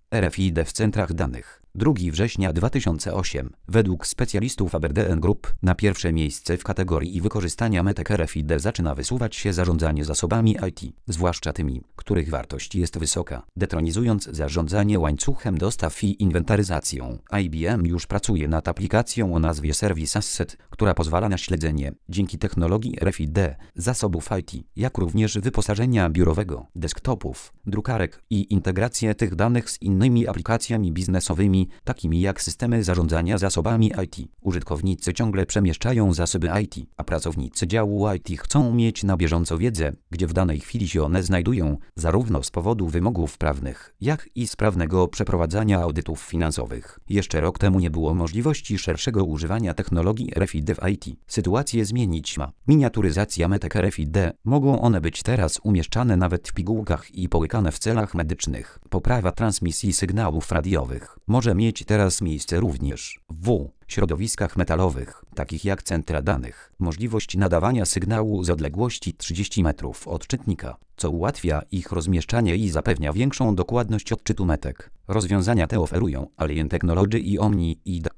RFID w centrach danych. 2 września 2008. Według specjalistów Aberdeen Group na pierwsze miejsce w kategorii wykorzystania metek RFID zaczyna wysuwać się zarządzanie zasobami IT, zwłaszcza tymi, których wartość jest wysoka, detronizując zarządzanie łańcuchem dostaw i inwentaryzacją. IBM już pracuje nad aplikacją o nazwie Service Asset, która pozwala na śledzenie, dzięki technologii RFID, zasobów IT, jak również wyposażenia biurowego, desktopów, drukarek i integrację tych danych z innymi aplikacjami biznesowymi, takimi jak systemy zarządzania zasobami IT. Użytkownicy ciągle przemieszczają zasoby IT, a pracownicy działu IT chcą mieć na bieżąco wiedzę, gdzie w danej chwili się one znajdują, zarówno z powodu wymogów prawnych, jak i sprawnego przeprowadzania audytów finansowych. Jeszcze rok temu nie było możliwości szerszego używania technologii RFID w IT. Sytuację zmienić ma miniaturyzacja metek RFID. Mogą one być teraz umieszczane nawet w pigułkach i połykane w celach medycznych. Poprawa transmisji sygnałów radiowych może mieć teraz miejsce również w środowiskach metalowych, takich jak centra danych. Możliwość nadawania sygnału z odległości 30 metrów od czytnika, co ułatwia ich rozmieszczanie i zapewnia większą dokładność odczytu metek. Rozwiązania te oferują Alien Technology i Omni ID.